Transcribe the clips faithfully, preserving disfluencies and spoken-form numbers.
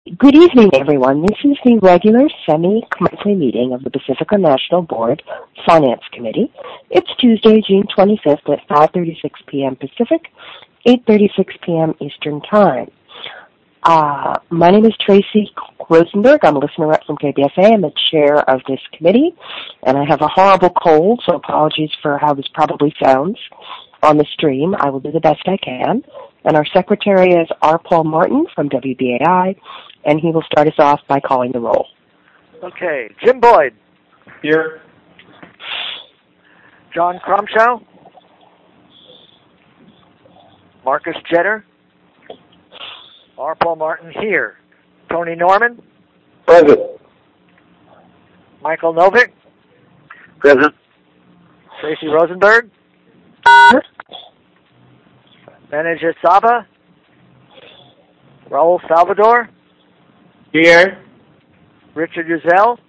Good evening, everyone. This is the regular semi-monthly meeting of the Pacifica National Board Finance Committee. It's Tuesday, June twenty-fifth at five thirty-six p.m. Pacific, eight thirty-six p.m. Eastern Time. Uh, my name is Tracy Rosenberg. I'm a listener rep from K B F A. I'm the chair of this committee, and I have a horrible cold, so apologies for how this probably sounds on the stream. I will do the best I can. And our secretary is R. Paul Martin from W B A I, and he will start us off by calling the roll. Okay. Jim Boyd. Here. John Crumshaw. Marcus Jetter. R. Paul Martin here. Tony Norman. Present. Michael Novick. Present. Tracy Rosenberg. Manager Saba. Raul Salvador. Here. Richard Uzel.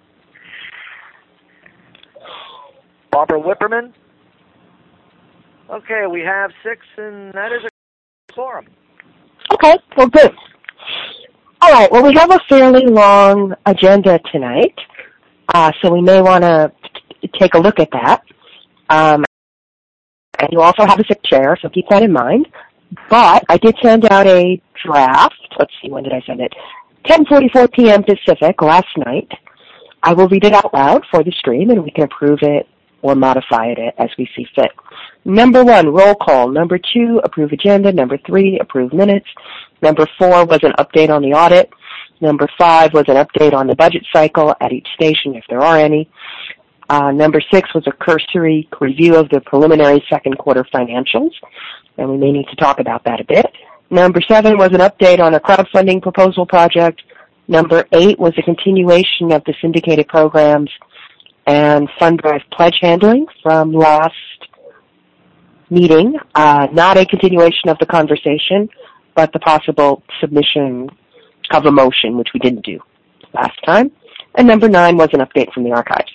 Barbara Whipperman. Okay, we have six, and that is a quorum. Okay, well, good. All right, well, we have a fairly long agenda tonight, uh, so we may want to take a look at that. Um, and you also have a sick chair, so keep that in mind. But I did send out a draft. Let's see, when did I send it? ten forty-four p.m. Pacific last night. I will read it out loud for the stream, and we can approve it or modify it as we see fit. Number one, roll call. Number two, approve agenda. Number three, approve minutes. Number four was an update on the audit. Number five was an update on the budget cycle at each station, if there are any. Uh, number six was a cursory review of the preliminary second quarter financials, and we may need to talk about that a bit. Number seven was an update on a crowdfunding proposal project. Number eight was a continuation of the syndicated programs and fund drive pledge handling from last meeting, uh, not a continuation of the conversation, but the possible submission of a motion, which we didn't do last time. And number nine was an update from the archives.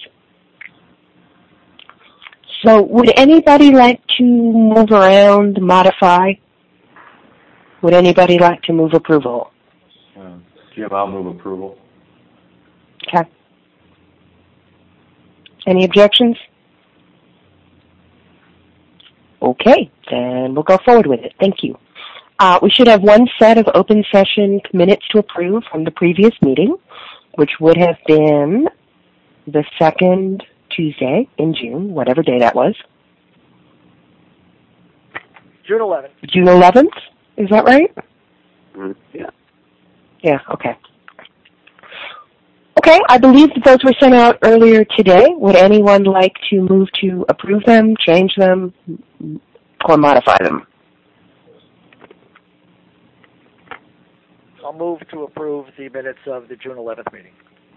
So would anybody like to move around, modify? Would anybody like to move approval? Uh, Jim, I'll move approval. Okay. Any objections? Okay, then we'll go forward with it. Thank you. Uh, we should have one set of open session minutes to approve from the previous meeting, which would have been the second Tuesday in June, whatever day that was. June eleventh. June eleventh? Is that right? Mm, yeah. Yeah, okay. Okay, I believe that those were sent out earlier today. Would anyone like to move to approve them, change them, or modify them? I'll move to approve the minutes of the June eleventh meeting.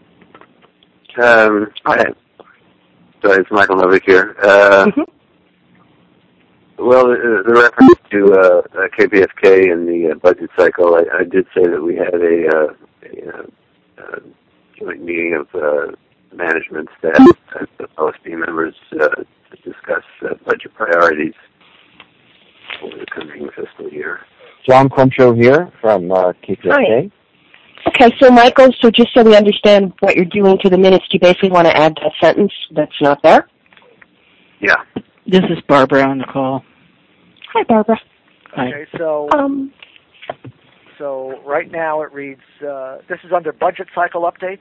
Um, I, so it's Michael Novick here. Uh, mm-hmm. Well, the, the reference to uh, K P F K and the uh, budget cycle, I, I did say that we had a, uh, a uh, joint meeting of uh, management staff and the O S B members uh, to discuss uh, budget priorities for the coming fiscal year. John Crumshaw here from uh, K P F K. Hi. Okay, so Michael, so just so we understand what you're doing to the minutes, do you basically want to add that sentence that's not there? Yeah. This is Barbara on the call. Hi, Barbara. Hi. Okay, so Um, so right now it reads, uh, this is under budget cycle updates.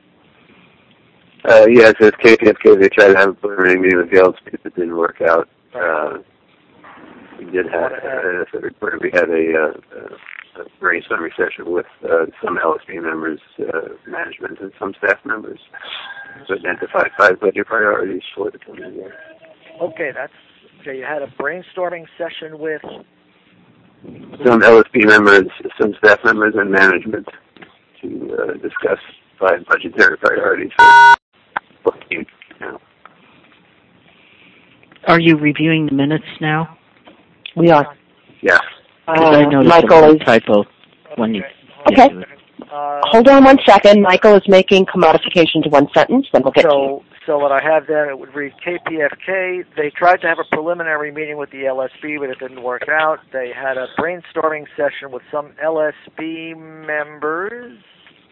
Uh, yeah, it says K P F K, they tried to have a preliminary meeting with the L S P, but it didn't work out. Uh, we did have, uh, as I reported, we had a, uh, a brainstorming session with uh, some L S P members, uh, management, and some staff members to identify five budget priorities for the coming year. Okay, that's, okay, you had a brainstorming session with... Some L S P members, some staff members, and management to uh, discuss five budgetary priorities for the year. Are you reviewing the minutes now? we are. Yeah. Because Uh, I noticed Michael a is... typo when you Okay. get to it. Uh, Hold on one second. Michael is making a modification to one sentence, then we'll get to you. so, so what I have there, it would read K P F K. They tried to have a preliminary meeting with the L S B, but it didn't work out. They had a brainstorming session with some L S B members,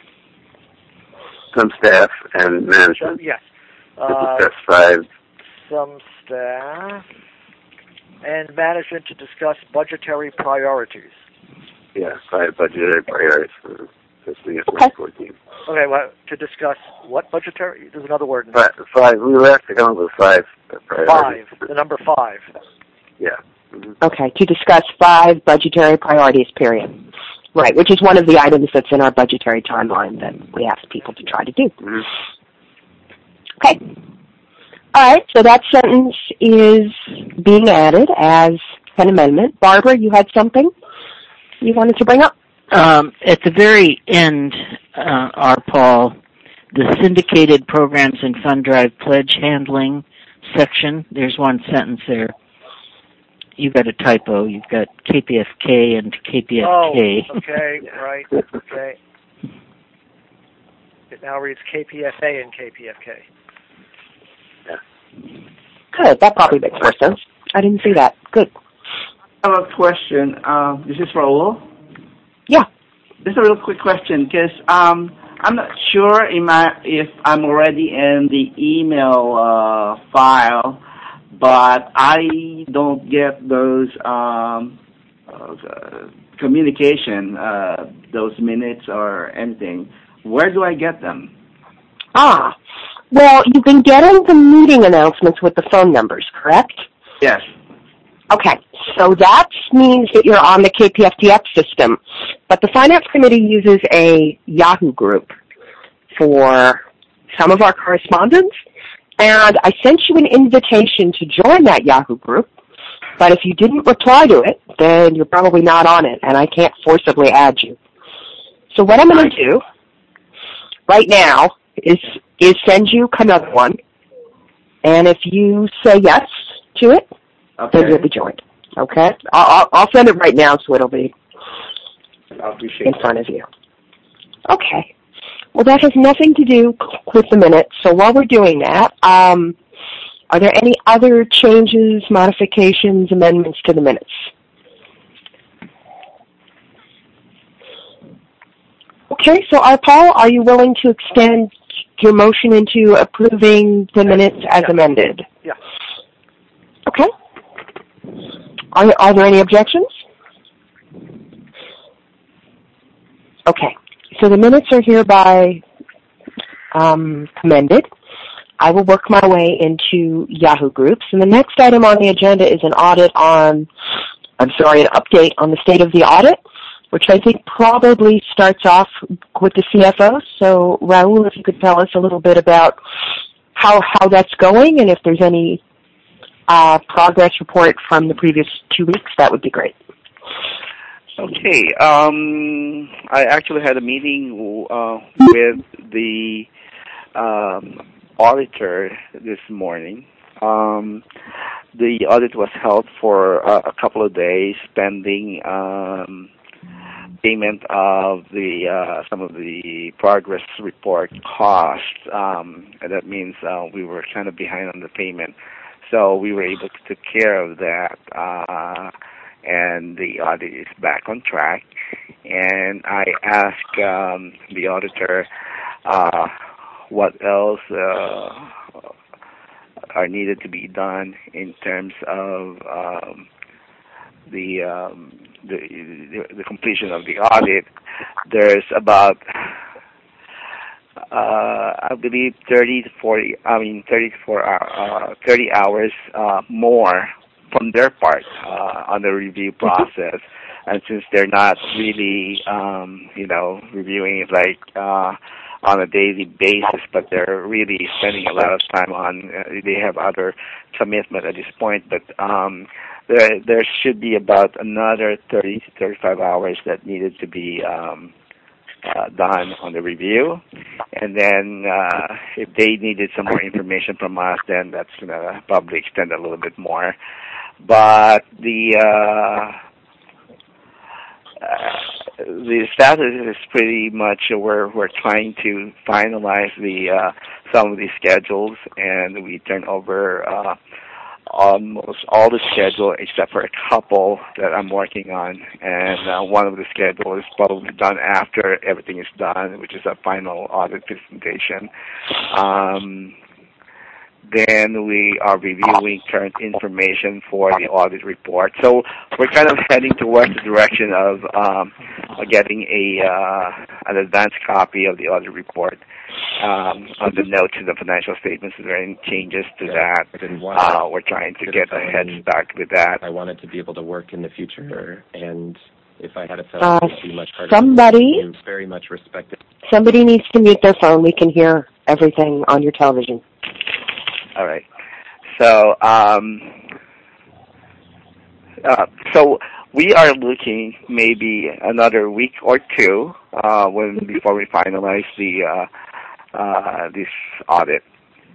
some staff and management. Yes. To Uh, discuss five. some staff and management to discuss budgetary priorities. Yeah, five budgetary priorities for fiscal year Okay. twenty fourteen. Okay, well, to discuss what budgetary? There's another word in Five, there. five. We were asked to come up with five priorities. Five. The number five. Yeah. Mm-hmm. Okay, to discuss five budgetary priorities, period. Right, which is one of the items that's in our budgetary timeline that we ask people to try to do. Mm-hmm. Okay. All right, so that sentence is being added as an amendment. Barbara, you had something you wanted to bring up? Um, at the very end, uh, our Paul, the syndicated programs and fund drive pledge handling section, there's one sentence there. You've got a typo. You've got K P F K and K P F K. Oh, okay, right, okay. It now reads K P F A and K P F K. Good, that probably makes more sense. I didn't see that. Good. I have a question. Uh, this is Raul. Yeah. This is a real quick question because um, I'm not sure if, I, if I'm already in the email uh, file, but I don't get those um, uh, communication, uh, those minutes or anything. Where do I get them? Ah, well, you've been getting the meeting announcements with the phone numbers, correct? Yes. Okay, so that means that you're on the K P F T X system, but the Finance Committee uses a Yahoo group for some of our correspondence, and I sent you an invitation to join that Yahoo group, but if you didn't reply to it, then you're probably not on it, and I can't forcibly add you. So what I'm going to do right now is is send you another one, and if you say yes to it, Okay. then you'll be joined. Okay? I'll, I'll send it right now so it'll be I appreciate in front of you. Okay. Well, that has nothing to do with the minutes, so while we're doing that, um, are there any other changes, modifications, amendments to the minutes? Okay, so uh, Paul, are you willing to extend your motion into approving the minutes as Yeah. amended? Yeah. Okay. Are, are there any objections? Okay. So the minutes are hereby um, amended. I will work my way into Yahoo groups. And the next item on the agenda is an audit on, I'm sorry, an update on the state of the audit, which I think probably starts off with the C F O. So, Raul, if you could tell us a little bit about how how that's going and if there's any uh, progress report from the previous two weeks, that would be great. Okay. Um, I actually had a meeting uh, with the um, auditor this morning. Um, the audit was held for uh, a couple of days pending um, payment of the uh, some of the progress report costs, um, and that means uh, we were kind of behind on the payment. So we were able to take care of that, uh, and the audit is back on track. And I asked um, the auditor uh, what else uh, are needed to be done in terms of um, the, um, the the the completion of the audit. There's about Uh, I believe thirty to forty. I mean, thirty to four, uh, thirty hours uh, more from their part uh, on the review process. And since they're not really, um, you know, reviewing it like uh, on a daily basis, but they're really spending a lot of time on. Uh, they have other commitment at this point, but um, there there should be about another thirty to thirty-five hours that needed to be. Um, Uh, done on the review, and then uh, if they needed some more information from us, then that's going to probably extend a little bit more. But the uh, uh, the status is pretty much uh, we're we're trying to finalize the uh, some of the schedules, and we turn over uh, almost all the schedule except for a couple that I'm working on, and uh, one of the schedule is probably done after everything is done, which is a final audit presentation. Um, then we are reviewing current information for the audit report. So we're kind of heading towards the direction of um, getting a uh, an advanced copy of the audit report. Um, on the notes in the financial statements, if there are any changes to that, uh, we're trying to get a head start with that. I wanted to be able to work in the future, and if I had a fellow, uh, it would be much harder. Somebody, to very much respected. Somebody needs to mute their phone. We can hear everything on your television. All right. So, um, uh, so we are looking maybe another week or two uh, when before we finalize the uh, uh, this audit.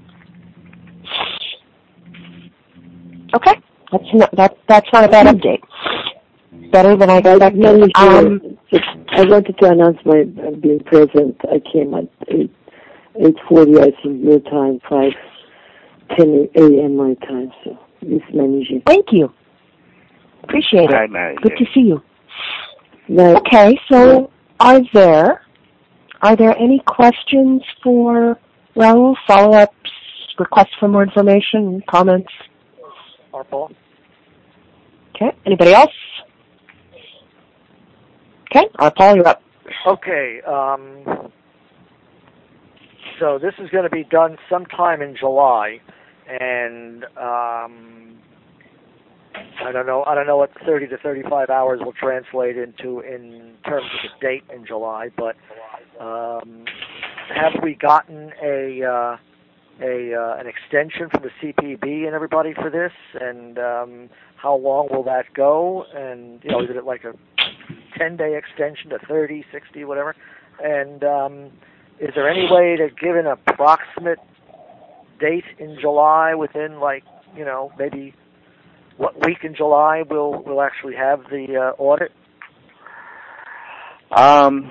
Okay, that's not, that that's not a bad update. Better than I expected. Um, I wanted to announce my uh, being present. I came at eight eight forty, I think, your time, five ten a m my time. So this managing. Thank you. Appreciate it. Hi, Manager. Good to see you. Night. Okay, so are there are there any questions for Raul? Follow-ups, requests for more information, comments? Or Paul? Okay. Anybody else? Okay. Uh, Paul, you're up. Okay. Um, so this is going to be done sometime in July, and um, I don't know. I don't know what thirty to thirty-five hours will translate into in terms of the date in July. But um, have we gotten a uh, a uh, an extension from the C P B and everybody for this? And um, how long will that go? And you know, is it like a ten-day extension to thirty, sixty, whatever? And um, is there any way to give an approximate date in July within, like, you know, maybe what week in July we'll we'll actually have the uh, audit? Um,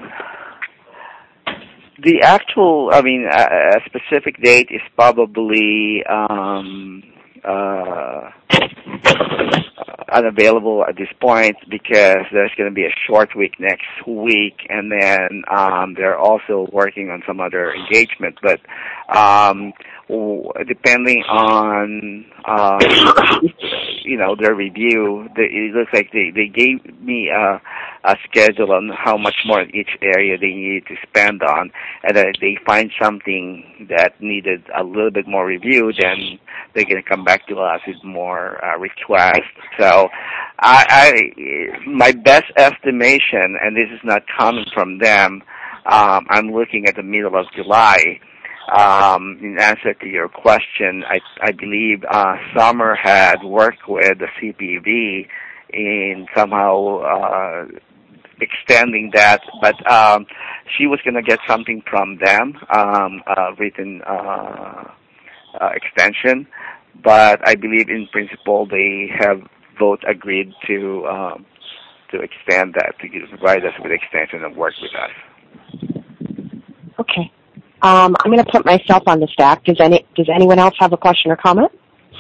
the actual, I mean, a, a specific date is probably um, uh, unavailable at this point because there's going to be a short week next week, and then um, they're also working on some other engagement. But um, depending on uh, you know their review, they, it looks like they, they gave me a, a schedule on how much more in each area they needed to spend on, and then if they find something that needed a little bit more review, then they're going to come back to us with more uh, requests. So I, I, my best estimation, and this is not coming from them, um, I'm looking at the middle of July. Um, in answer to your question, I, I believe uh, Summer had worked with the C P B in somehow uh, extending that, but um, she was going to get something from them, um, a written uh, uh, extension. But I believe in principle they have both agreed to um, to extend that, to provide us with extension and work with us. Okay. Um, I'm going to put myself on the stack. Does any Does anyone else have a question or comment?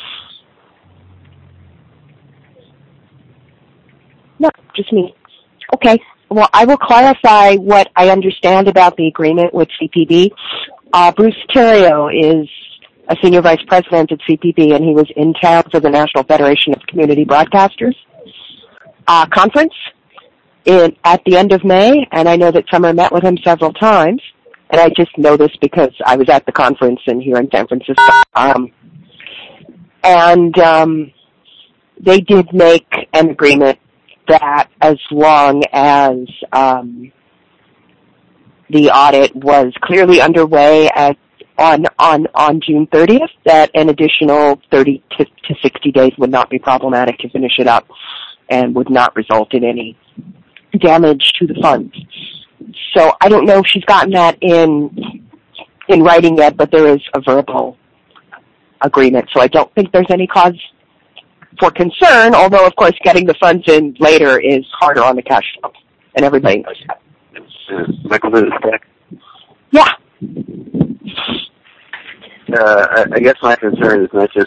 No, just me. Okay. Well, I will clarify what I understand about the agreement with C P B. Uh, Bruce Terrio is a senior vice president at C P B, and he was in town for the National Federation of Community Broadcasters uh, conference in, at the end of May, and I know that Summer met with him several times, and I just know this because I was at the conference and here in San Francisco. Um, and um, they did make an agreement that as long as um, the audit was clearly underway at on on on June thirtieth, that an additional thirty to, to sixty days would not be problematic to finish it up and would not result in any damage to the funds. So I don't know if she's gotten that in in writing yet, but there is a verbal agreement. So I don't think there's any cause for concern, although, of course, getting the funds in later is harder on the cash flow, and everybody knows that. Uh, Michael, this is Beck. Yeah. Uh, I, I guess my concern is not just with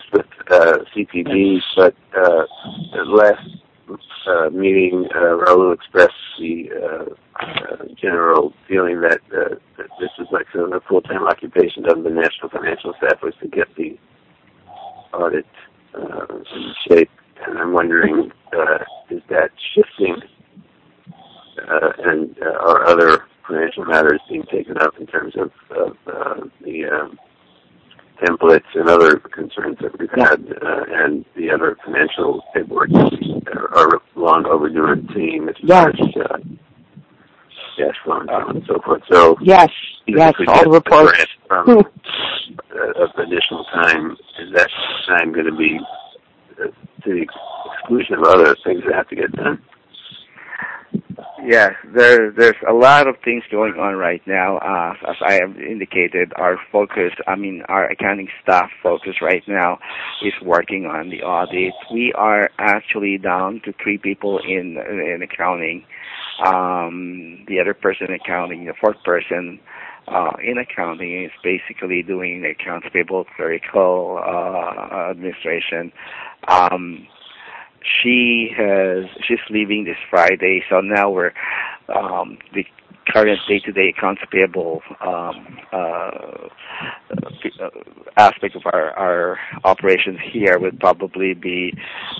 uh, C P B, but uh, the last uh, meeting, uh, Raul expressed the uh, uh, general feeling that, uh, that this is like a, a full-time occupation of the National Financial Staff was to get the audit uh, in shape. And I'm wondering, uh, is that shifting, uh, and uh, are other financial matters being taken up in terms of, of uh, the um, templates and other concerns that we've yeah. had, uh, and the other financial paperwork are, are long overdue in seeing as yes. far as uh, cash flow and so on and so forth. So yes, yes, all the reports. From uh, of additional time, is that time going to be uh, to the exclusion of other things that have to get done? Yes, there, there's a lot of things going on right now. Uh, as I have indicated, our focus, I mean, our accounting staff focus right now is working on the audit. We are actually down to three people in in accounting. Um, the other person in accounting, the fourth person uh, in accounting is basically doing the accounts payable, clerical uh, administration. Um, She has she's leaving this Friday, so now we're um, the current day-to-day accounts payable um, uh, aspect of our, our operations here would probably be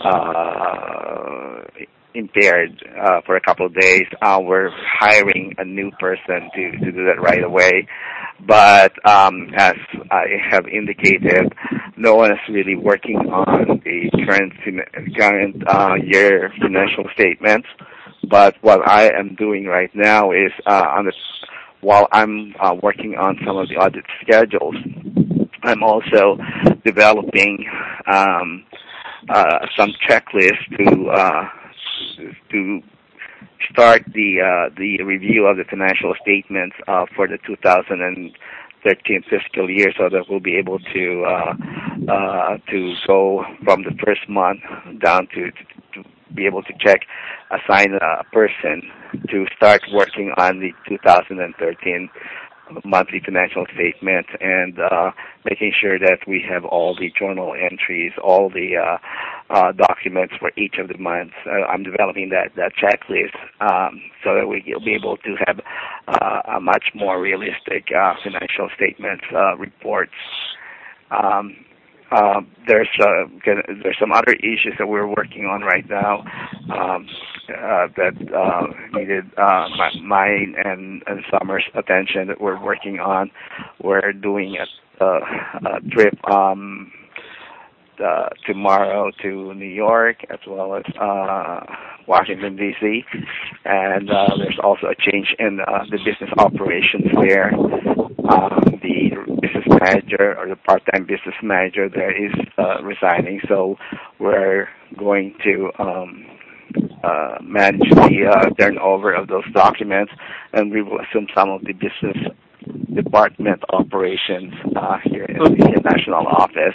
uh, impaired uh, for a couple of days. Uh, we're hiring a new person to, to do that right away. But um, as I have indicated, no one is really working on the current current uh, year financial statements. But what I am doing right now is, uh, on the, while I'm uh, working on some of the audit schedules, I'm also developing um, uh, some checklists to uh, to start the uh, the review of the financial statements uh, for the two thousand thirteen fiscal year, so that we'll be able to uh, uh, to go from the first month down to, to, to be able to check, assign a person to start working on the two thousand thirteen monthly financial statement, and uh, making sure that we have all the journal entries, all the uh, uh, documents for each of the months. Uh, I'm developing that, that checklist um, so that we'll be able to have uh, a much more realistic uh, financial statements uh, reports. Um, uh, there's uh, there's some other issues that we're working on right now um, uh, that uh, needed uh, my, mine and, and Summer's attention that we're working on. We're doing a, a, a trip um, uh, tomorrow to New York as well as uh, Washington, D C, and uh, there's also a change in uh, the business operations there. Um, the business manager or the part-time business manager there is uh, resigning, so we're going to um, uh, manage the uh, turnover of those documents, and we will assume some of the business department operations uh, here in the national office.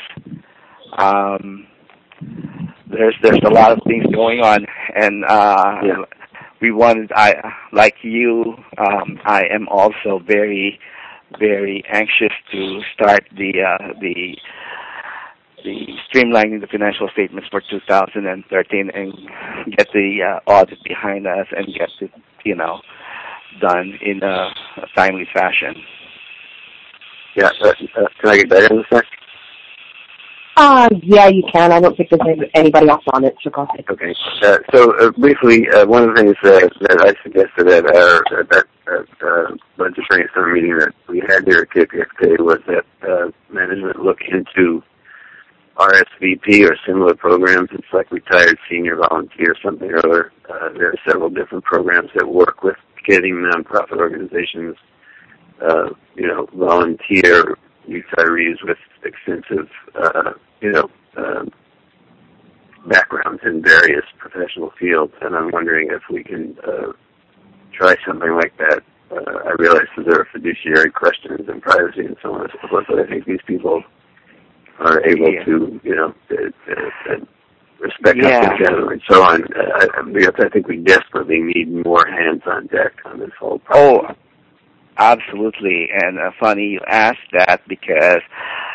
Um, there's there's a lot of things going on, and uh, yeah. we wanted, I like you, um, I am also very. very anxious to start the uh, the the streamlining the financial statements for two thousand thirteen and get the uh, audit behind us and get it, you know, done in a, a timely fashion. Yeah, uh, uh, can I get back in a sec? Uh, yeah, you can. I don't think there's anybody else on it, so go ahead. Okay. Uh, so, uh, briefly, uh, one of the things uh, that I suggested at our at that uh, uh, budget brainstorm meeting that we had here at K P F K was that uh, management look into R S V P or similar programs. It's like retired senior volunteer, something or other. Uh, there are several different programs that work with getting nonprofit organizations, uh, you know, volunteer retirees with extensive, uh, you know, uh, backgrounds in various professional fields, and I'm wondering if we can uh, try something like that. Uh, I realize that there are fiduciary questions and privacy and so on and so forth, but I think these people are able yeah. to, you know, to, to, to respect yeah. confidentiality and so on. Uh, I, because I think we desperately need more hands on deck on this whole process. Oh. Absolutely, and uh, funny you asked that because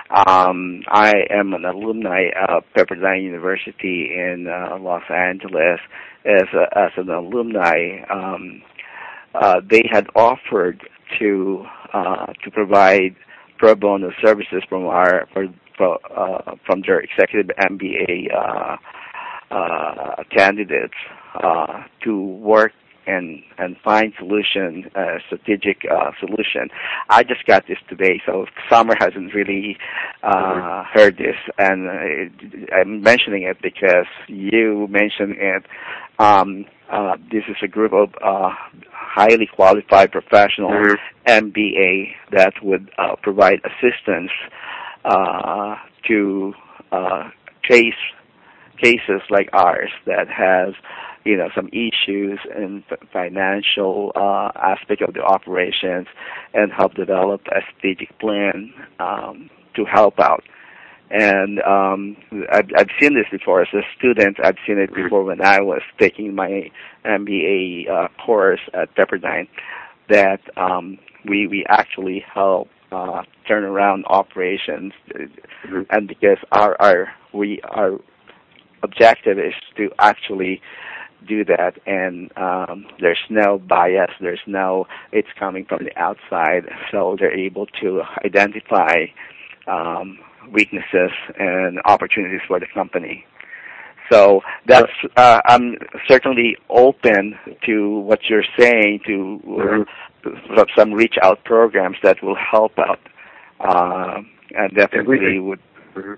Um, I am an alumni of Pepperdine University in uh, Los Angeles. As, a, as an alumni, um, uh, they had offered to uh, to provide pro bono services from our for, for, uh, from their executive M B A uh, uh, candidates uh, to work and and find solution, uh, strategic uh, solution. I just got this today, so Summer hasn't really uh, heard this, and uh, I'm mentioning it because you mentioned it. Um, uh, this is a group of uh, highly qualified professionals, mm-hmm. M B A, that would uh, provide assistance uh, to uh, case cases like ours that has, you know, some issues in f- financial uh, aspect of the operations, and help develop a strategic plan um, to help out. And um, I've, I've seen this before as a student. I've seen it before when I was taking my M B A uh, course at Pepperdine, that um, we we actually help uh, turn around operations, mm-hmm. and because our our we our objective is to actually do that, and um, there's no bias, there's no, it's coming from the outside, so they're able to identify um, weaknesses and opportunities for the company. So that's, uh, I'm certainly open to what you're saying, to mm-hmm. uh, some reach out programs that will help out, uh, and definitely would mm-hmm.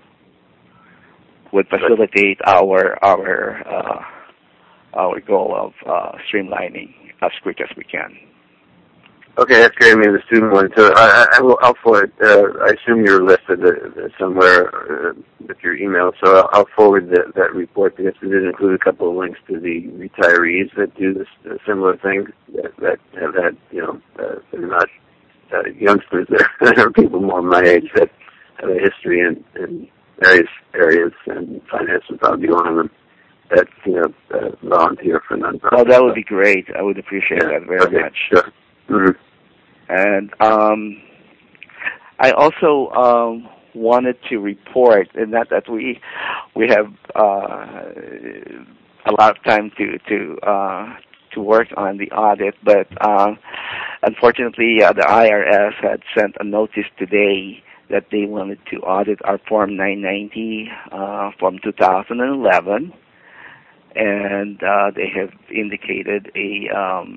would facilitate our our uh, our goal of uh, streamlining as quick as we can. Okay, that's great. I mean, the student one. So I, I will. I'll forward. Uh, I assume you're listed uh, somewhere uh, with your email. So I'll, I'll forward the, that report, because we did include a couple of links to the retirees that do this uh, similar thing, that, that have had, you know, uh, they're not uh, youngsters. They're, they're people more my age that have a history in, in various areas, and finance would probably be one of them. That, you know, uh, volunteer for nonprofit. Oh, that would be great. I would appreciate yeah. that very okay. much. Sure. Mm-hmm. And um, I also um, wanted to report, and not that we we have uh, a lot of time to to uh, to work on the audit, but uh, unfortunately, uh, the I R S had sent a notice today that they wanted to audit our Form nine ninety uh, from two thousand eleven, and uh, they have indicated a um,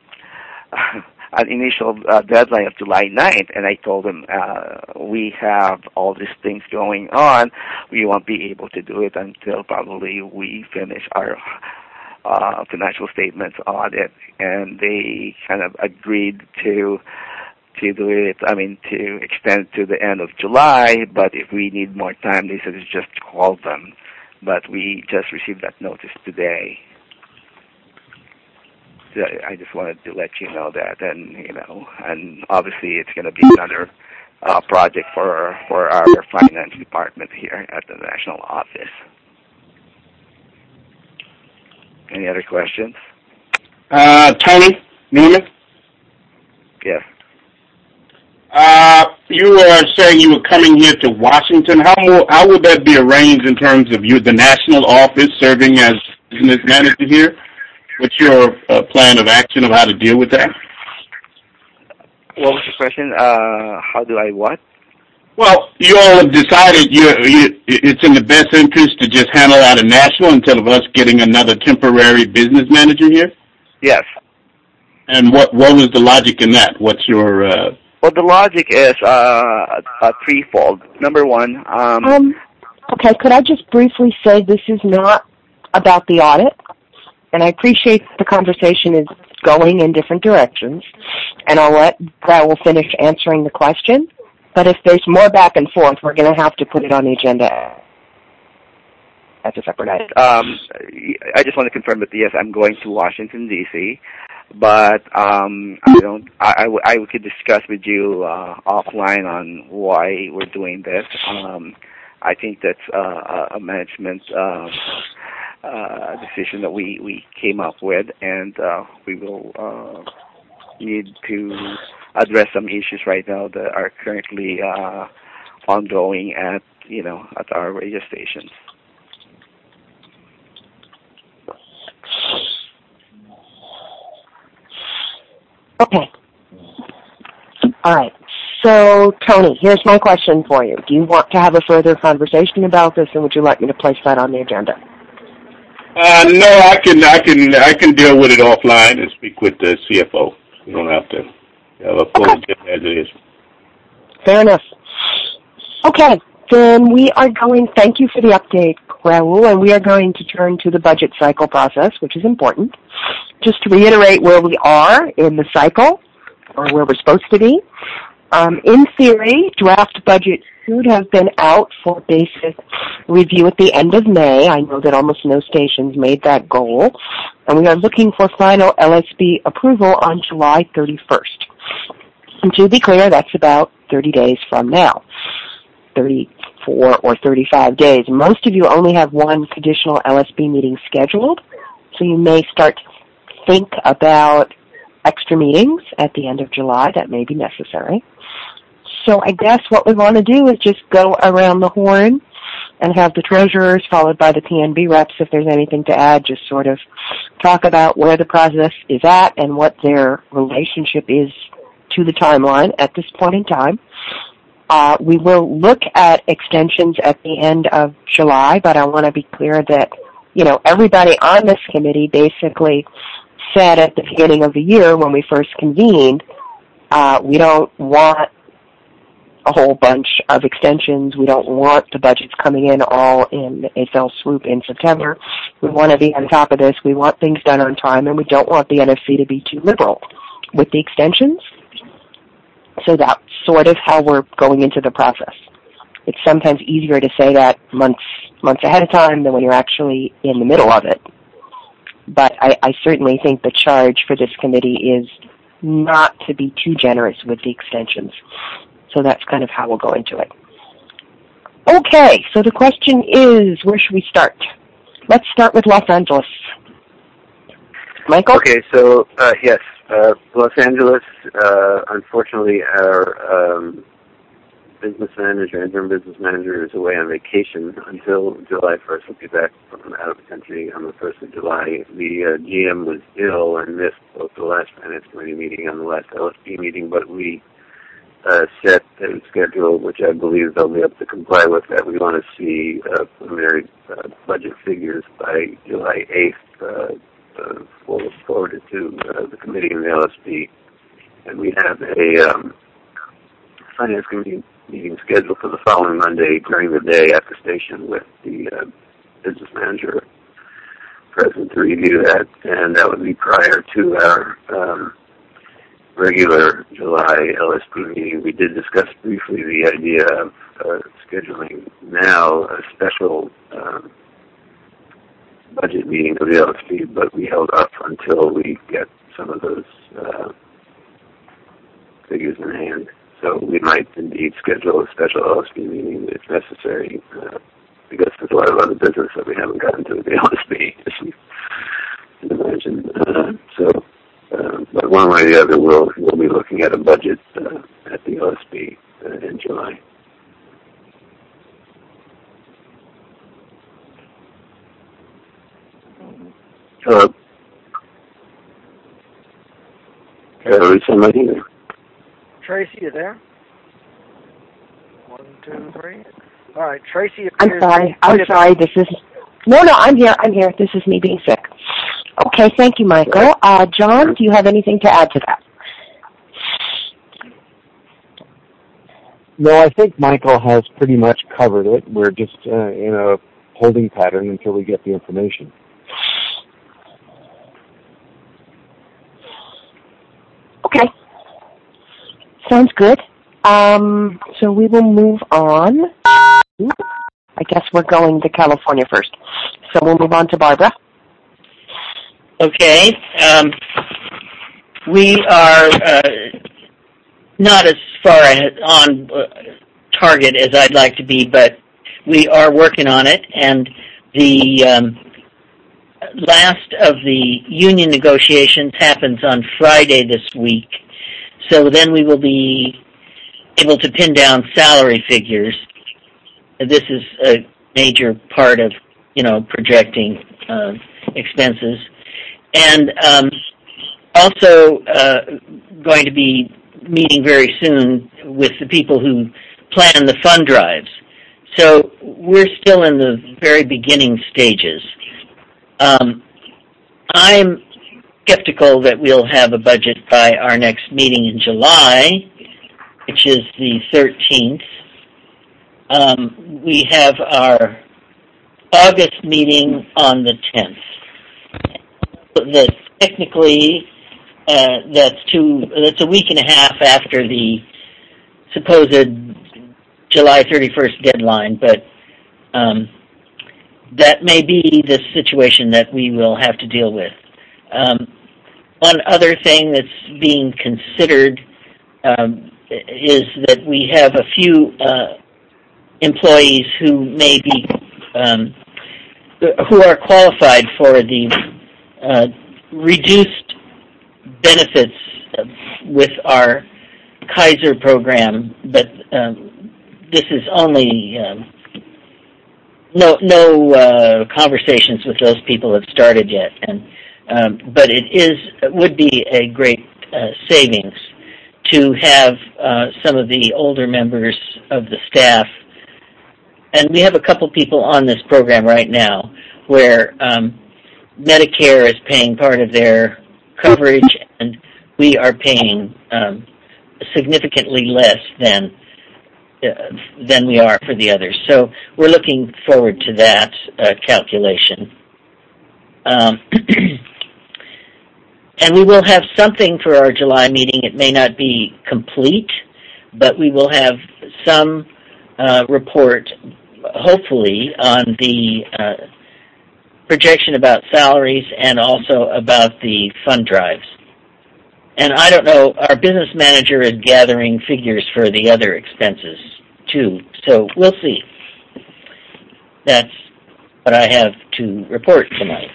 an initial uh, deadline of July ninth, and I told them uh, we have all these things going on. We won't be able to do it until probably we finish our uh, financial statements audit, and they kind of agreed to to do it, I mean, to extend to the end of July, but if we need more time, they said it's just call them. But we just received that notice today. So I just wanted to let you know that, and, you know, and obviously it's going to be another uh, project for, for our finance department here at the national office. Any other questions? Uh, Tony Newman? Yes. Uh, you were saying you were coming here to Washington. How more, how would that be arranged in terms of you, the national office, serving as business manager here? What's your uh, plan of action of how to deal with that? What was the question? Uh, how do I what? Well, you all have decided you, you, it's in the best interest to just handle out a national instead of us getting another temporary business manager here? Yes. And what what was the logic in that? What's your... Uh, Well, the logic is uh, uh, threefold. Number one... Um, um, okay, could I just briefly say this is not about the audit? And I appreciate the conversation is going in different directions, and I'll let Raul finish answering the question. But if there's more back and forth, we're going to have to put it on the agenda as a separate item. Um, I just want to confirm that, yes, I'm going to Washington, D C, but um, I don't. I, I, I could discuss with you uh, offline on why we're doing this. Um, I think that's uh, a management uh, uh, decision that we, we came up with, and uh, we will uh, need to address some issues right now that are currently uh, ongoing at you know at our radio stations. Okay. All right. So, Tony, here's my question for you. Do you want to have a further conversation about this, and would you like me to place that on the agenda? Uh, no, I can, I can, I can deal with it offline and speak with the C F O. You don't have to have a full agenda as it is. Fair enough. Okay, then we are going, thank you for the update, Raul, and we are going to turn to the budget cycle process, which is important. Just to reiterate where we are in the cycle, or where we're supposed to be. Um, in theory, draft budget should have been out for basic review at the end of May. I know that almost no stations made that goal. And we are looking for final L S B approval on July thirty-first. And to be clear, that's about thirty days from now. thirty-four or thirty-five days. Most of you only have one additional L S B meeting scheduled, so you may start to think about extra meetings at the end of July that may be necessary. So I guess what we want to do is just go around the horn and have the treasurers followed by the P N B reps, if there's anything to add, just sort of talk about where the process is at and what their relationship is to the timeline at this point in time. Uh, we will look at extensions at the end of July, but I want to be clear that, you know, everybody on this committee basically said at the beginning of the year when we first convened, uh, we don't want a whole bunch of extensions. We don't want the budgets coming in all in a fell swoop in September. We want to be on top of this. We want things done on time, and we don't want the N F C to be too liberal with the extensions. So that's sort of how we're going into the process. It's sometimes easier to say that months months ahead of time than when you're actually in the middle of it. But I, I certainly think the charge for this committee is not to be too generous with the extensions. So that's kind of how we'll go into it. Okay, so the question is, where should we start? Let's start with Los Angeles. Michael? Okay, so, uh, yes, uh, Los Angeles, uh, unfortunately, our um, business manager, interim business manager, is away on vacation until July first. We'll be back from out of the country on the first of July. The uh, G M was ill and missed both the last Finance Committee meeting and the last L S P meeting, but we uh, set a schedule, which I believe they'll be able to comply with, that we want to see uh, preliminary uh, budget figures by July eighth, uh, uh, forward, forwarded to uh, the committee and the L S P. And we have a um, Finance Committee meeting scheduled for the following Monday during the day at the station with the uh, business manager present to review that, and that would be prior to our um, regular July L S P meeting. We did discuss briefly the idea of uh, scheduling now a special um, budget meeting of the L S P, but we held up until we get some of those uh, figures in hand. So we might indeed schedule a special L S P meeting if necessary, uh, because there's a lot of other business that we haven't gotten to at the L S P, as you can imagine. Uh, so, uh, but one way or the other, we'll, we'll be looking at a budget uh, at the L S P uh, in July. Hello? Hello, is somebody there? Tracy, you there? One, two, three. All right, Tracy. I'm sorry. I'm sorry. This is no, no. I'm here. I'm here. This is me being sick. Okay. Thank you, Michael. Uh, John, do you have anything to add to that? No, I think Michael has pretty much covered it. We're just uh, in a holding pattern until we get the information. Okay. Sounds good. Um, so we will move on. I guess we're going to California first. So we'll move on to Barbara. Okay. Um, we are uh, not as far ahead on uh, target as I'd like to be, but we are working on it. And the um, last of the union negotiations happens on Friday this week. So then we will be able to pin down salary figures. This is a major part of, you know, projecting uh, expenses. And um, also uh, going to be meeting very soon with the people who plan the fund drives. So we're still in the very beginning stages. Um, I'm skeptical that we'll have a budget by our next meeting in July, which is the thirteenth. Um, we have our August meeting on the tenth. That technically, uh, that's two. That's a week and a half after the supposed July thirty-first deadline, but um, that may be the situation that we will have to deal with. Um, one other thing that's being considered um, is that we have a few uh, employees who may be um, who are qualified for the uh, reduced benefits with our Kaiser program, but um, this is only um, no no uh, conversations with those people have started yet, and um, but it is it would be a great uh, savings to have uh, some of the older members of the staff, and we have a couple people on this program right now where um, Medicare is paying part of their coverage, and we are paying um, significantly less than uh, than we are for the others. So we're looking forward to that uh, calculation. Um, and we will have something for our July meeting. It may not be complete, but we will have some uh, report, hopefully, on the uh, projection about salaries and also about the fund drives. And I don't know, our business manager is gathering figures for the other expenses, too. So we'll see. That's what I have to report tonight.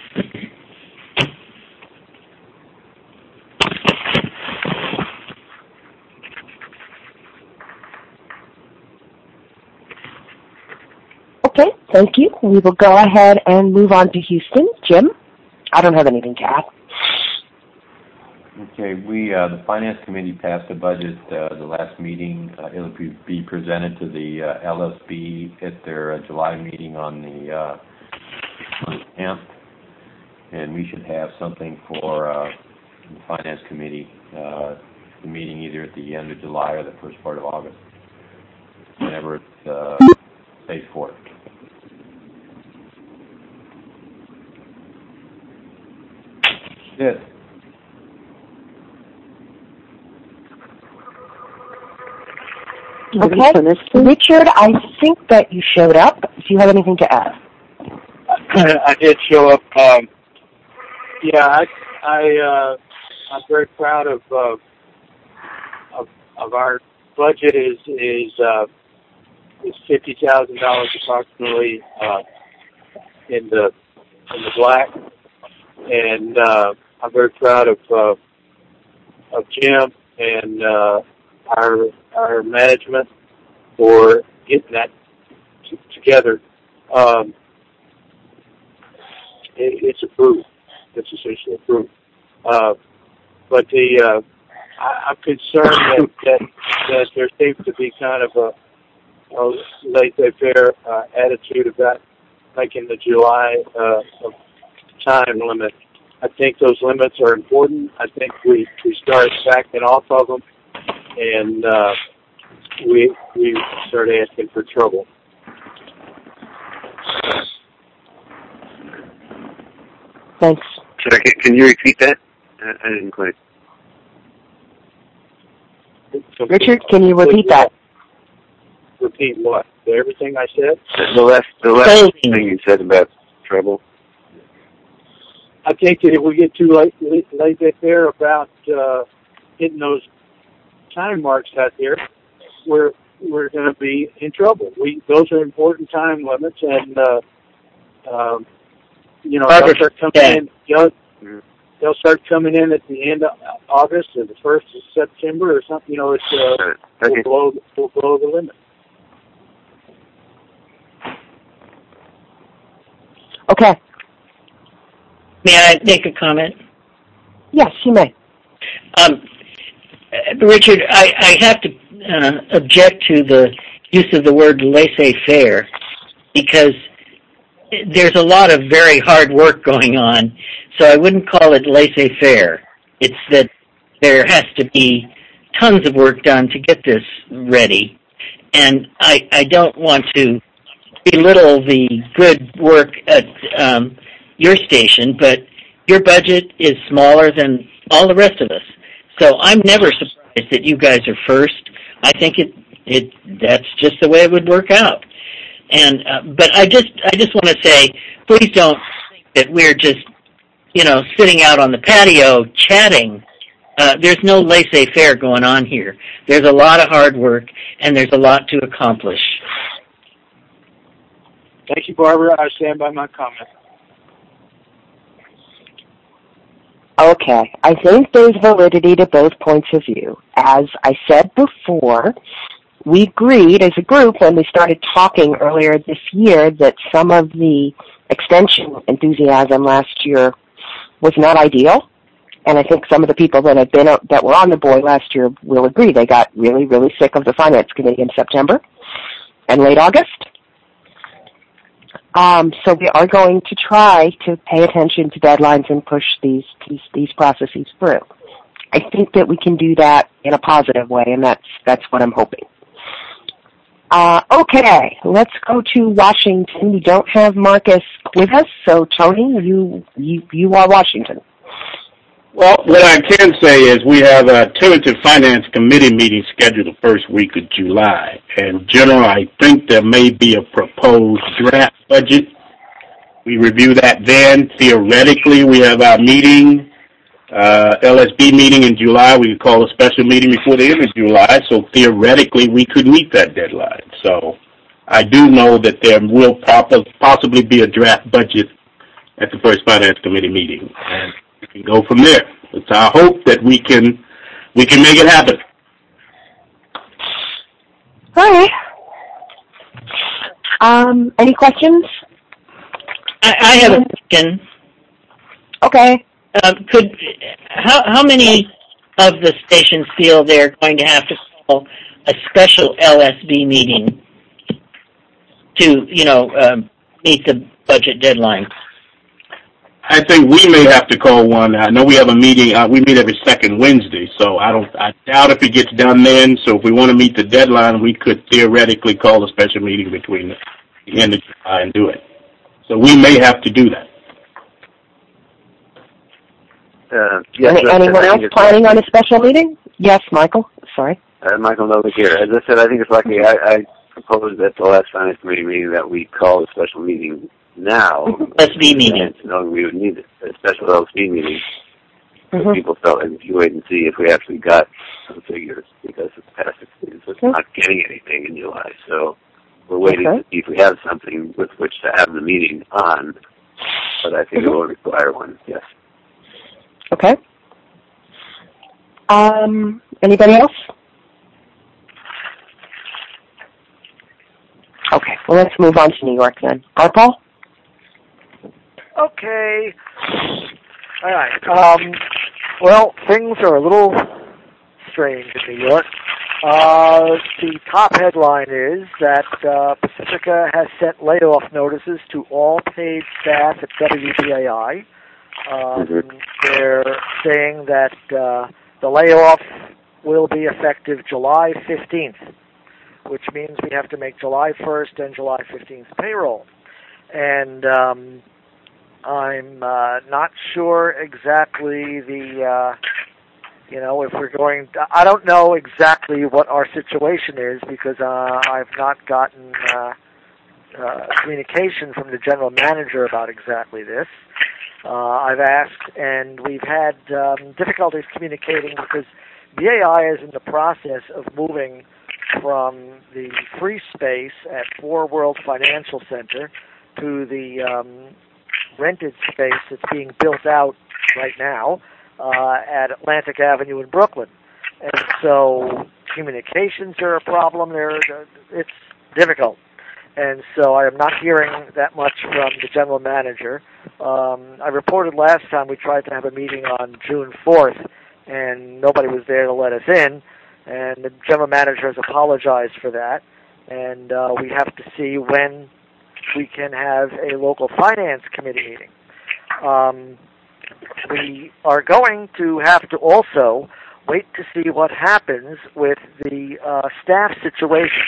Okay, thank you. We will go ahead and move on to Houston. Jim? I don't have anything to add. Okay, we uh, the Finance Committee passed a budget uh, the last meeting. Uh, it'll be, be presented to the uh, L S B at their uh, July meeting on the uh, tenth, and we should have something for uh, the Finance Committee, uh, the meeting either at the end of July or the first part of August, whenever it's uh, safe for it. Yes. Okay, Richard, I think that you showed up. Do you have anything to add? I did show up. Um, yeah, I, I, uh, I'm very proud of, uh, of, of our budget. Is is uh, is fifty thousand dollars approximately uh, in the in the black, and uh, I'm very proud of uh, of Jim and uh, our our management for getting that t- together. Um, it, it's approved. It's essentially approved. Uh, but the uh, I, I'm concerned that, that that there seems to be kind of a, a laissez-faire uh, attitude about making the July uh, time limit. I think those limits are important. I think we, we start backing off of them, and uh, we we start asking for trouble. Thanks. Sorry, can, can you repeat that? I, I didn't quite. Richard, can you repeat that? Repeat what? Everything I said? The last, the last thing you said about trouble. I think that if we get too late, laissez-faire about uh, hitting those time marks out there, we're we're going to be in trouble. We those are important time limits, and uh, um, you know, those are coming in. Young, they'll start coming in at the end of August or the first of September or something. You know, it's uh, okay. will blow will blow the limit. Okay. May I make a comment? Yes, you may. Um, Richard, I, I have to uh, object to the use of the word laissez-faire because there's a lot of very hard work going on, so I wouldn't call it laissez-faire. It's that there has to be tons of work done to get this ready, and I, I don't want to belittle the good work at um, your station, but your budget is smaller than all the rest of us. So I'm never surprised that you guys are first. I think it it that's just the way it would work out. And uh, but I just I just want to say, please don't think that we're just you know sitting out on the patio chatting. Uh, there's no laissez-faire going on here. There's a lot of hard work and there's a lot to accomplish. Thank you, Barbara. I stand by my comment. Okay, I think there's validity to both points of view. As I said before, we agreed as a group when we started talking earlier this year that some of the extension enthusiasm last year was not ideal. And I think some of the people that had been that were on the board last year will agree. They got really, really sick of the Finance Committee in September and late August. Um, so we are going to try to pay attention to deadlines and push these, these these processes through. I think that we can do that in a positive way, and that's that's what I'm hoping. Uh, okay, let's go to Washington. We don't have Marcus with us, so Tony, you you you are Washington. Well, what I can say is we have a tentative Finance Committee meeting scheduled the first week of July. And, General, I think there may be a proposed draft budget. We review that then. Theoretically, we have our meeting, uh, L S B meeting in July. We could call a special meeting before the end of July. So, theoretically, we could meet that deadline. So, I do know that there will pop- possibly be a draft budget at the first Finance Committee meeting. And we can go from there. It's our hope that we can we can make it happen. All right. Um, any questions? I, I have a question. Okay. Uh, could how how many of the stations feel they're going to have to call a special L S B meeting to you know um, meet the budget deadline? I think we may have to call one. I know we have a meeting. Uh, we meet every second Wednesday, so I don't. I doubt if it gets done then. So if we want to meet the deadline, we could theoretically call a special meeting between the end of July and do it. So we may have to do that. Uh, yes, Any, anyone else planning on a special meeting? Yes, Michael. Sorry. Uh, Michael Novak here. As I said, I think it's likely. I, I proposed at the last Finance Committee meeting that we call a special meeting now. L S B meeting. Knowing we would need a special L S B meeting. Mm-hmm. So people felt like if you wait and see if we actually got some figures, because it's past experience with not getting anything in July. So we're waiting okay. to see if we have something with which to have the meeting on. But I think mm-hmm. it will require one, yes. Okay. Um, anybody else? Okay, well, let's move on to New York then. Arpaul? Okay. All right. Um, well, things are a little strange in New York. Uh, the top headline is that uh, Pacifica has sent layoff notices to all paid staff at W P A I. Um, they're saying that uh, the layoff will be effective July fifteenth, which means we have to make July first and July fifteenth payroll. And um, I'm uh, not sure exactly the, uh, you know, if we're going, to, I don't know exactly what our situation is because uh, I've not gotten uh, uh, communication from the general manager about exactly this. Uh, I've asked, and we've had um, difficulties communicating because B A I is in the process of moving from the free space at Four World Financial Center to the um, rented space that's being built out right now uh, at Atlantic Avenue in Brooklyn. And so communications are a problem there. It's difficult. And so I am not hearing that much from the general manager. Um, I reported last time we tried to have a meeting on June fourth, and nobody was there to let us in. And the general manager has apologized for that. And uh, we have to see when we can have a local finance committee meeting. Um, we are going to have to also wait to see what happens with the uh, staff situation.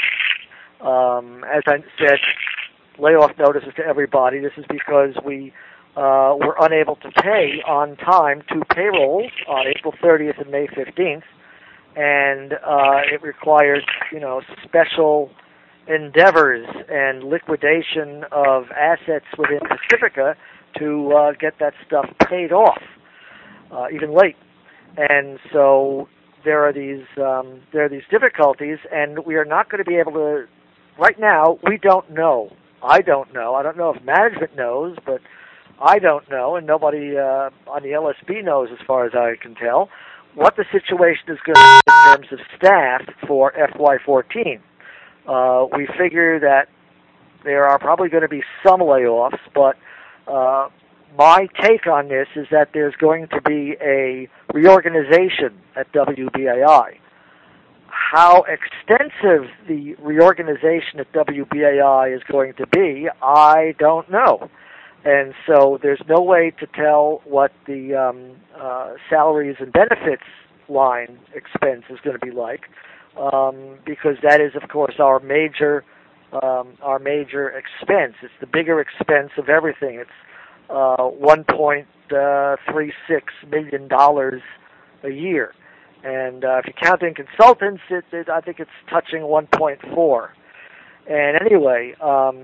Um, as I said, layoff notices to everybody. This is because we uh, were unable to pay on time two payrolls on April thirtieth and May fifteenth, and uh, it requires, you know, special endeavors and liquidation of assets within Pacifica to uh, get that stuff paid off, uh, even late. And so there are these um, there are these difficulties, and we are not going to be able to. Right now, we don't know. I don't know. I don't know if management knows, but I don't know, and nobody uh, on the L S B knows, as far as I can tell, what the situation is going to be in terms of staff for F Y fourteen. Uh, we figure that there are probably going to be some layoffs, but uh, my take on this is that there's going to be a reorganization at W B A I. How extensive the reorganization at W B A I is going to be, I don't know. And so there's no way to tell what the um, uh, salaries and benefits line expense is going to be like, um, because that is, of course, our major um, our major expense. It's the bigger expense of everything. It's uh, one point three six million dollars a year. And uh, if you count in consultants, it, it, I think it's touching one point four. And anyway, um,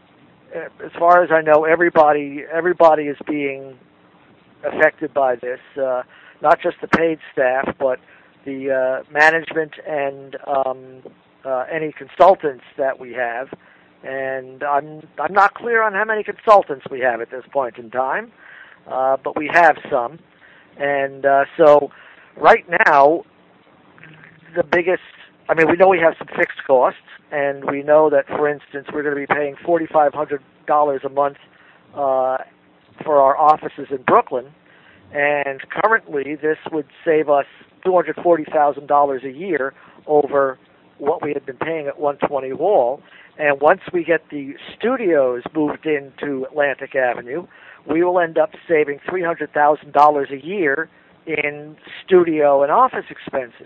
as far as I know, everybody everybody is being affected by this. Uh, not just the paid staff, but the uh, management and um, uh, any consultants that we have. And I'm I'm not clear on how many consultants we have at this point in time, uh, but we have some. And uh, so. Right now, the biggest, I mean, we know we have some fixed costs, and we know that, for instance, we're going to be paying four thousand five hundred dollars a month uh, for our offices in Brooklyn, and currently this would save us two hundred forty thousand dollars a year over what we had been paying at one twenty Wall. And once we get the studios moved into Atlantic Avenue, we will end up saving three hundred thousand dollars a year in studio and office expenses.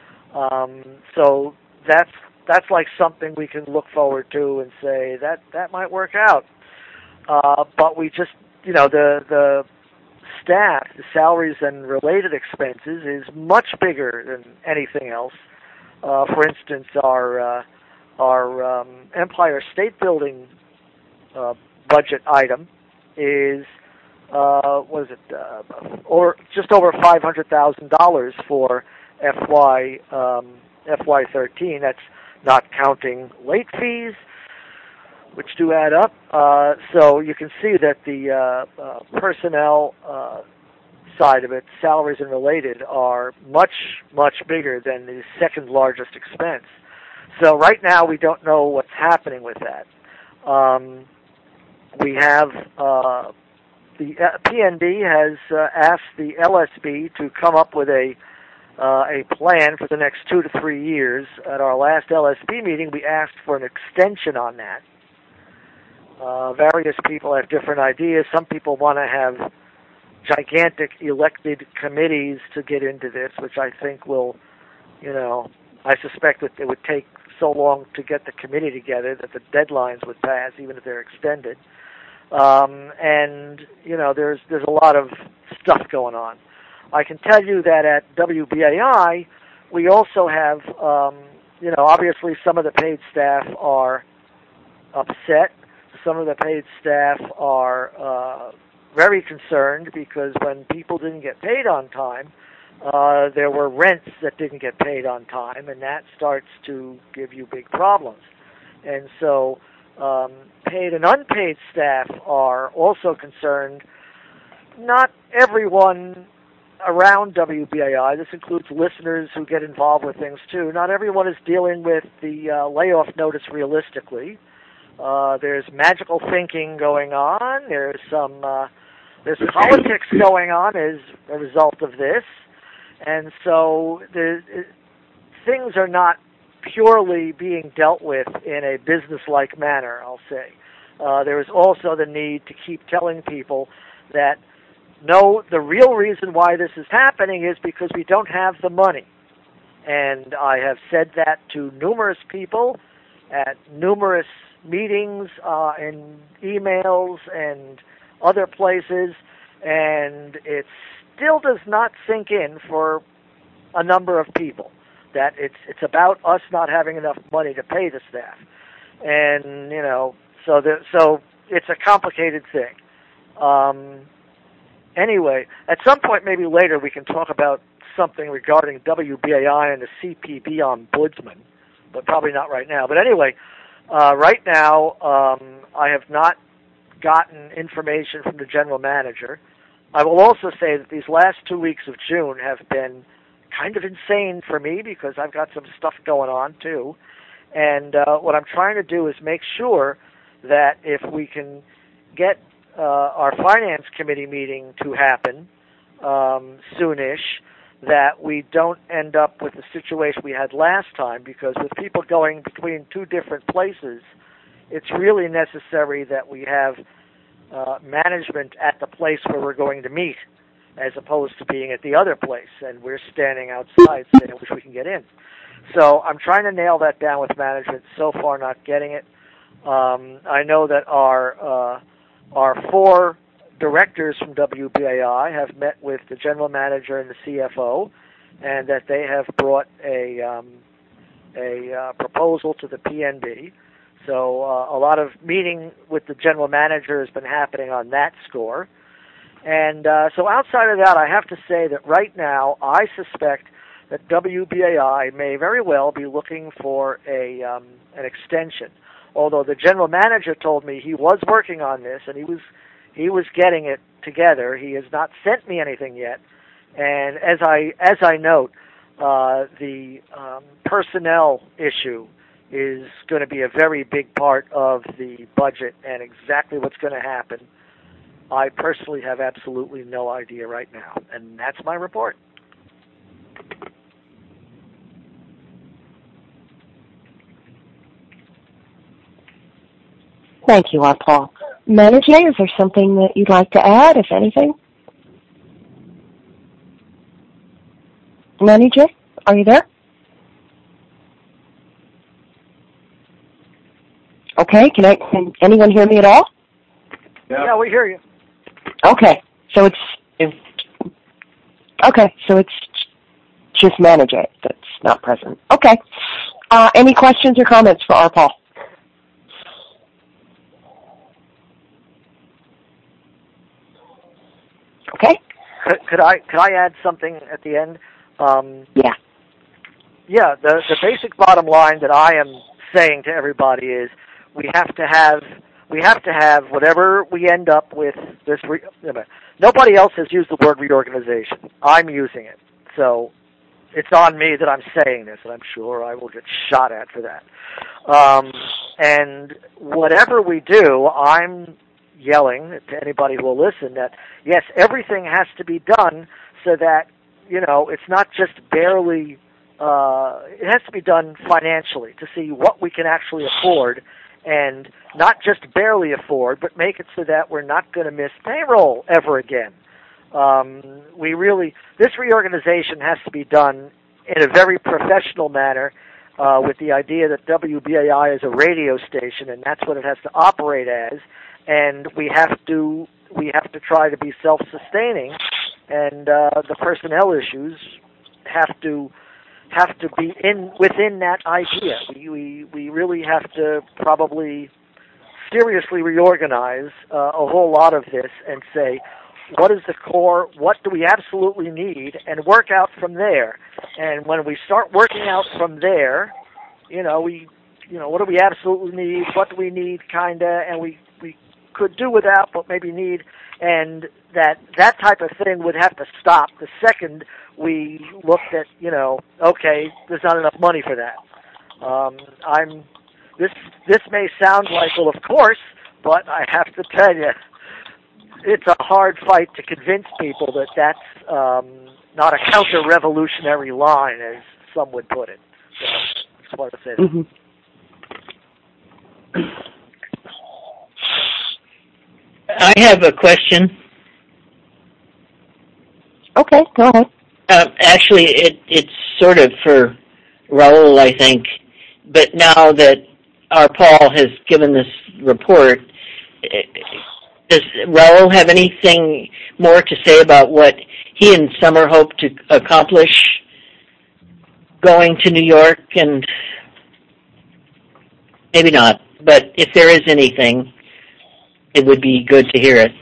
Um, so that's that's like something we can look forward to and say that that might work out. Uh, but we just, you know, the the staff, the salaries and related expenses is much bigger than anything else. Uh, for instance, our uh, our um, Empire State Building uh, budget item is. Uh, what is it? Uh, or just over five hundred thousand dollars for F Y um, F Y thirteen. That's not counting late fees, which do add up. Uh, so you can see that the uh, uh, personnel uh, side of it, salaries and related, are much much bigger than the second largest expense. So right now we don't know what's happening with that. Um, we have. Uh, The P N D has uh, asked the L S B to come up with a uh, a plan for the next two to three years. At our last L S B meeting, we asked for an extension on that. Uh, various people have different ideas. Some people want to have gigantic elected committees to get into this, which I think will, you know, I suspect that it would take so long to get the committee together that the deadlines would pass, even if they're extended. Um, and, you know, there's there's a lot of stuff going on. I can tell you that at W B A I, we also have, um, you know, obviously some of the paid staff are upset. Some of the paid staff are uh, very concerned because when people didn't get paid on time, uh, there were rents that didn't get paid on time, and that starts to give you big problems. And so... Um, paid and unpaid staff are also concerned not everyone around W B A I, this includes listeners who get involved with things too, not everyone is dealing with the uh, layoff notice realistically. Uh, there's magical thinking going on. There's some uh, there's politics going on as a result of this. And so the, things are not purely being dealt with in a business-like manner, I'll say. Uh, there is also the need to keep telling people that, no, the real reason why this is happening is because we don't have the money. And I have said that to numerous people at numerous meetings uh, and emails and other places, and it still does not sink in for a number of people that it's it's about us not having enough money to pay the staff. And, you know, so the, so it's a complicated thing. Um, anyway, at some point maybe later we can talk about something regarding W B A I and the C P B ombudsman, but probably not right now. But anyway, uh, right now um, I have not gotten information from the general manager. I will also say that these last two weeks of June have been kind of insane for me because I've got some stuff going on too. And uh, what I'm trying to do is make sure that if we can get uh, our finance committee meeting to happen um, soonish, that we don't end up with the situation we had last time, because with people going between two different places, it's really necessary that we have uh, management at the place where we're going to meet, as opposed to being at the other place, and we're standing outside saying, I wish we can get in. So I'm trying to nail that down with management. So far, not getting it. Um, I know that our uh, our four directors from W B A I have met with the general manager and the C F O, and that they have brought a um, a uh, proposal to the P N B. So uh, a lot of meeting with the general manager has been happening on that score. And uh, so outside of that, I have to say that right now, I suspect that W B A I may very well be looking for a um, an extension. Although the general manager told me he was working on this and he was he was getting it together. He has not sent me anything yet. And as I as I note, uh, the um, personnel issue is going to be a very big part of the budget and exactly what's going to happen. I personally have absolutely no idea right now, and that's my report. Thank you, R. Paul. Manager, is there something that you'd like to add, if anything? Manager, are you there? Okay, can I? Can anyone hear me at all? Yeah, yeah we hear you. Okay, so it's okay, so it's just manager that's not present. Okay. Uh, any questions or comments for R. Paul? Okay. Could, could I could I add something at the end? Um, yeah. Yeah. The the basic bottom line that I am saying to everybody is we have to have we have to have whatever we end up with. This re, nobody else has used the word reorganization. I'm using it, so it's on me that I'm saying this, and I'm sure I will get shot at for that. Um, and whatever we do, I'm yelling to anybody who will listen that, yes, everything has to be done so that, you know, it's not just barely, uh, it has to be done financially to see what we can actually afford, and not just barely afford, but make it so that we're not going to miss payroll ever again. Um, we really, this reorganization has to be done in a very professional manner, uh, with the idea that W B A I is a radio station, and that's what it has to operate as. And we have to we have to try to be self-sustaining, and uh, the personnel issues have to have to be in within that idea. We we, we really have to probably seriously reorganize uh, a whole lot of this and say, what is the core? What do we absolutely need? And work out from there. And when we start working out from there, you know, we you know what do we absolutely need? What do we need? Kinda, and we we could do without, but maybe need, and that that type of thing would have to stop the second we looked at, you know, okay, there's not enough money for that. Um, I'm this this may sound like, well, of course, but I have to tell you, it's a hard fight to convince people that that's um, not a counter-revolutionary line, as some would put it. So, I just wanted to say that. Mm-hmm. I have a question. Okay, go ahead. Uh, actually, it, it's sort of for Raul, I think. But now that our Paul has given this report, does Raul have anything more to say about what he and Summer hope to accomplish going to New York? And maybe not, but if there is anything, it would be good to hear it.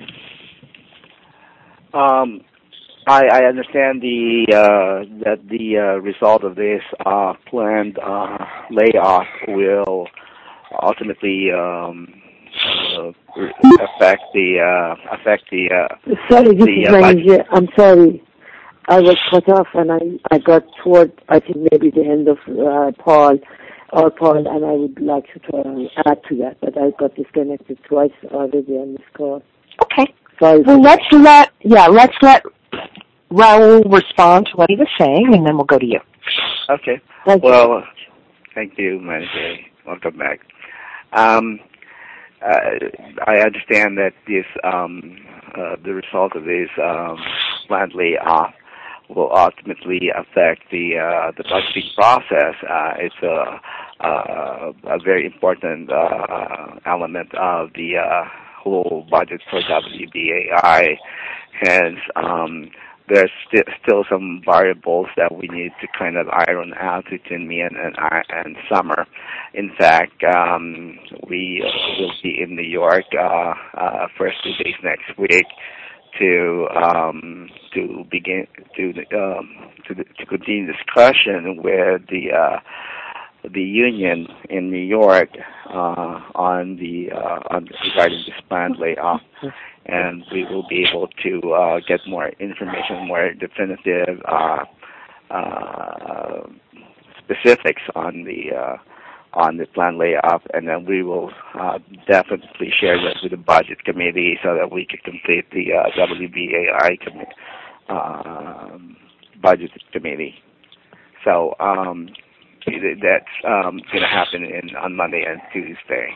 Um, I, I understand the uh, that the uh, result of this uh, planned uh, layoff will ultimately um, uh, affect the uh, affect the. Uh, sorry, this the, is uh, manager. I'm sorry, I was cut off, and I I got toward I think maybe the end of uh, Paul. Or Paul, and I would like to uh, add to that, but I got disconnected twice already on this call. Okay. Sorry. Well, let's let yeah, let's let Raul respond to what he was saying, and then we'll go to you. Okay. Thank well, you. thank you, Manager. Welcome back. Um, uh, I understand that this um, uh, the result of this um, planned layoff will ultimately affect the uh, the budgeting process. Uh, it's a, a, a very important uh, element of the uh, whole budget for W B A I. Hence, um, there's st- still some variables that we need to kind of iron out between me and and, I, and Summer. In fact, um, we will be in New York uh, uh, first two days next week to um, to begin to um, to, to continue discussion with the uh, the union in New York uh, on the uh, on regarding this planned layoff, and we will be able to uh, get more information, more definitive uh, uh, specifics on the. Uh, on the plan layoff, and then we will uh, definitely share that with the budget committee so that we can complete the uh, W B A I com- uh, budget committee. So um, that's um, going to happen in, on Monday and Tuesday.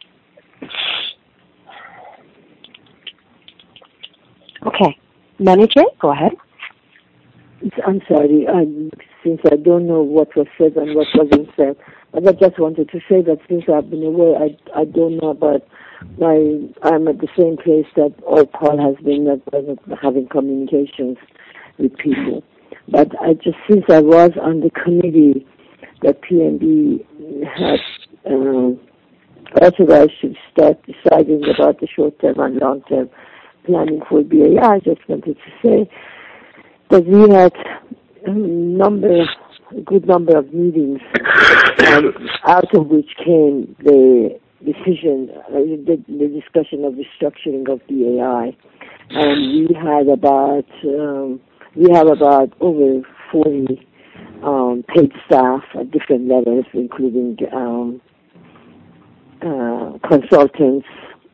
Okay. Manager, go ahead. I'm sorry, I, since I don't know what was said and what wasn't said, but I just wanted to say that since I've been away, I, I don't know about my, I'm at the same place that all Paul has been, that uh, having communications with people. But I just, since I was on the committee that P M B had um, authorized to start deciding about the short-term and long-term planning for B A I, I just wanted to say that we had a number, a good number of meetings, and out of which came the decision, uh, the, the discussion of restructuring of B A I, and we had about um, we have about over forty um, paid staff at different levels, including um, uh, consultants.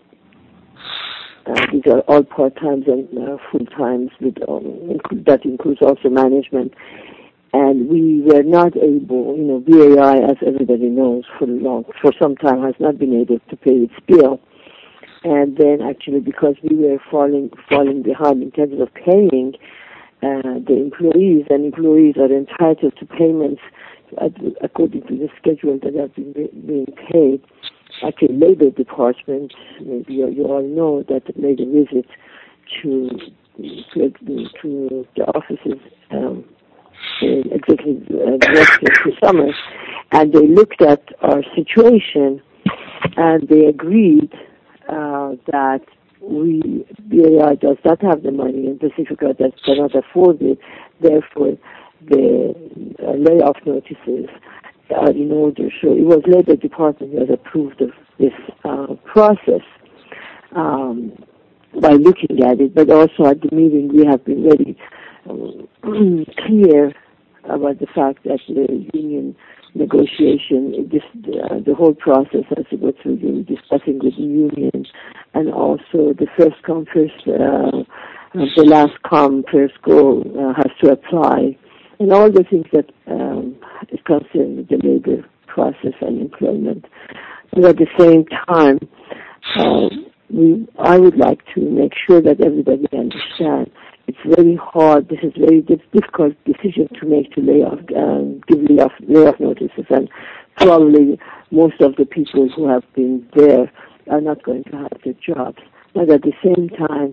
Uh, these are all part-times and uh, full-times. With, um, include, that includes also management. And we were not able, you know, B A I, as everybody knows, for long, for some time has not been able to pay its bill. And then actually because we were falling falling behind in terms of paying uh, the employees, and employees are entitled to payments according to the schedule that have been being paid. Actually, Labor Department, maybe you, you all know, that made a visit to to, to the offices um, in executive uh, director for Summers, and they looked at our situation, and they agreed uh, that we B A I does not have the money, and Pacifica does cannot afford it. Therefore, the uh, layoff notices are in order. So it was Labor Department that approved of this uh, process. um, by looking at it, but also at the meeting we have been very um, clear about the fact that the union negotiation, this, uh, the whole process has to go through the discussing with the union, and also the first come, first, uh, the last come, first go uh, has to apply, and all the things that um, is concerned with the labor process and employment. But at the same time, uh, we, I would like to make sure that everybody understands it's very hard. This is a very difficult decision to make to lay off, um, give layoff, layoff notices, and probably most of the people who have been there are not going to have their jobs. But at the same time,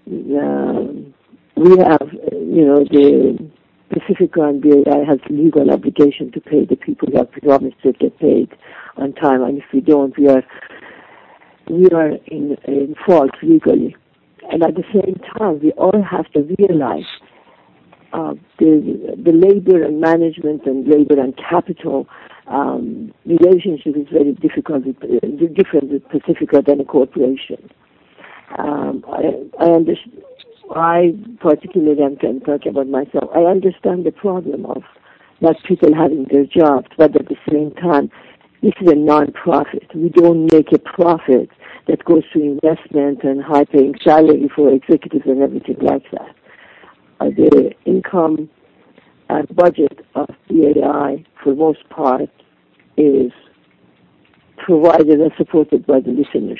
um, we have, you know, the Pacifica and B A I has legal obligation to pay the people who have promised to get paid on time, and if we don't, we are we are in, in fault legally. And at the same time, we all have to realize uh, the the labor and management and labor and capital um, relationship is very difficult, with, uh, different with Pacifica than a corporation. Um, I, I understand. I particularly am can talk about myself. I understand the problem of not people having their jobs, but at the same time, this is a non-profit. We don't make a profit that goes to investment and high-paying salary for executives and everything like that. Uh, the income and budget of B A I, for most part, is provided and supported by the listeners.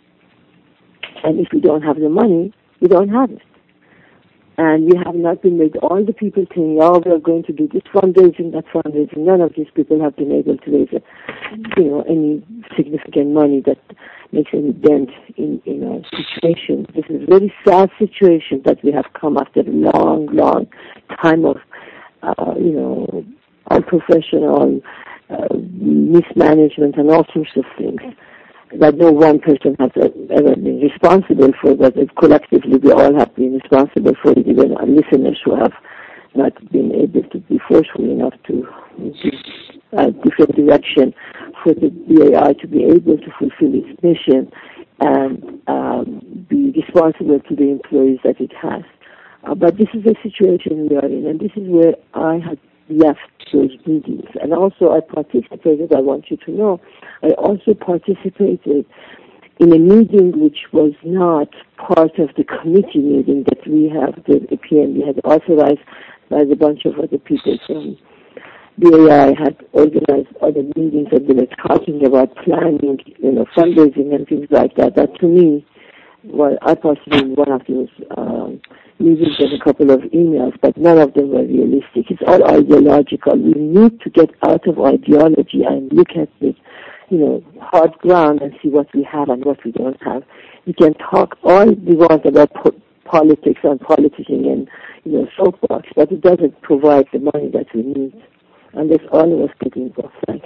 And if we don't have the money, we don't have it. And we have not been made, all the people saying, oh, we are going to do this fundraising, that fundraising. None of these people have been able to raise, a, you know, any significant money that makes any dent in, in our situation. This is a very sad situation that we have come after a long, long time of, uh, you know, unprofessional uh, mismanagement and all sorts of things that no one person has ever been responsible for, but collectively we all have been responsible for it, even our listeners who have not been able to be forceful enough to give a different direction for the B A I to be able to fulfill its mission and um, be responsible to the employees that it has. Uh, but this is the situation we are in, and this is where I had left those meetings. And also I participated, I want you to know, I also participated in a meeting which was not part of the committee meeting that we have, the P M B had authorized by a bunch of other people from B A I had organized other meetings and they were talking about planning, you know, fundraising and things like that. That to me, well, I participated in one of those um, meetings and a couple of emails, but none of them were realistic. It's all ideological. We need to get out of ideology and look at the, you know, hard ground and see what we have and what we don't have. We can talk all we want about po- politics and politicking and, you know, soapbox, but it doesn't provide the money that we need. And that's all I was getting both sides.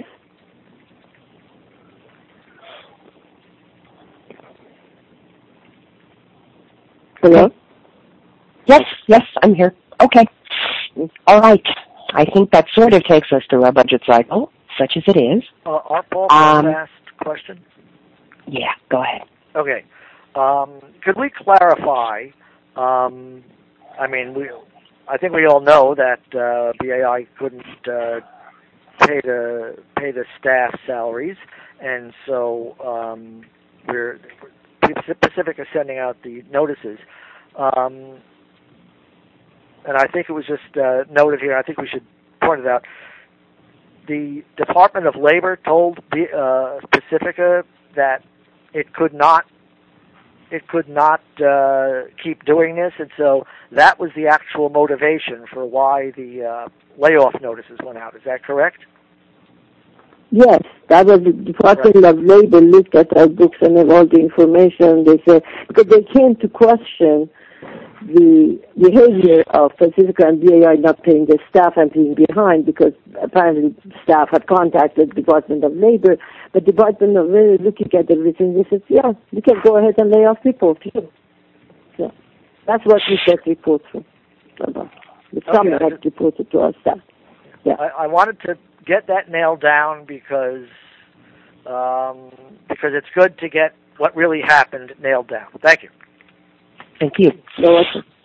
Hello? Yes, yes, I'm here. Okay. All right. I think that sort of takes us through our budget cycle, such as it is. Uh, our Paul Um, asked question. Yeah, go ahead. Okay. Um, could we clarify? Um, I mean, we. I think we all know that uh, B A I couldn't uh, pay the pay the staff salaries, and so um, we're Pacific is sending out the notices. Um, and I think it was just uh, noted here. I think we should point it out. The Department of Labor told uh, Pacifica that it could not it could not uh, keep doing this, and so that was the actual motivation for why the uh, layoff notices went out. Is that correct? Yes, that was the Department right. of Labor looked at our books and all the information. They said, because they came to question the behavior of Pacifica and B A I not paying their staff and being behind, because apparently staff had contacted the Department of Labor, but the Department of Labor looking at everything, they said, yeah, you can go ahead and lay off people too. So that's what we said report from. About. The summer okay. had reported to our staff. Yeah. I, I wanted to get that nailed down because um, because it's good to get what really happened nailed down. Thank you. Thank you. You're welcome.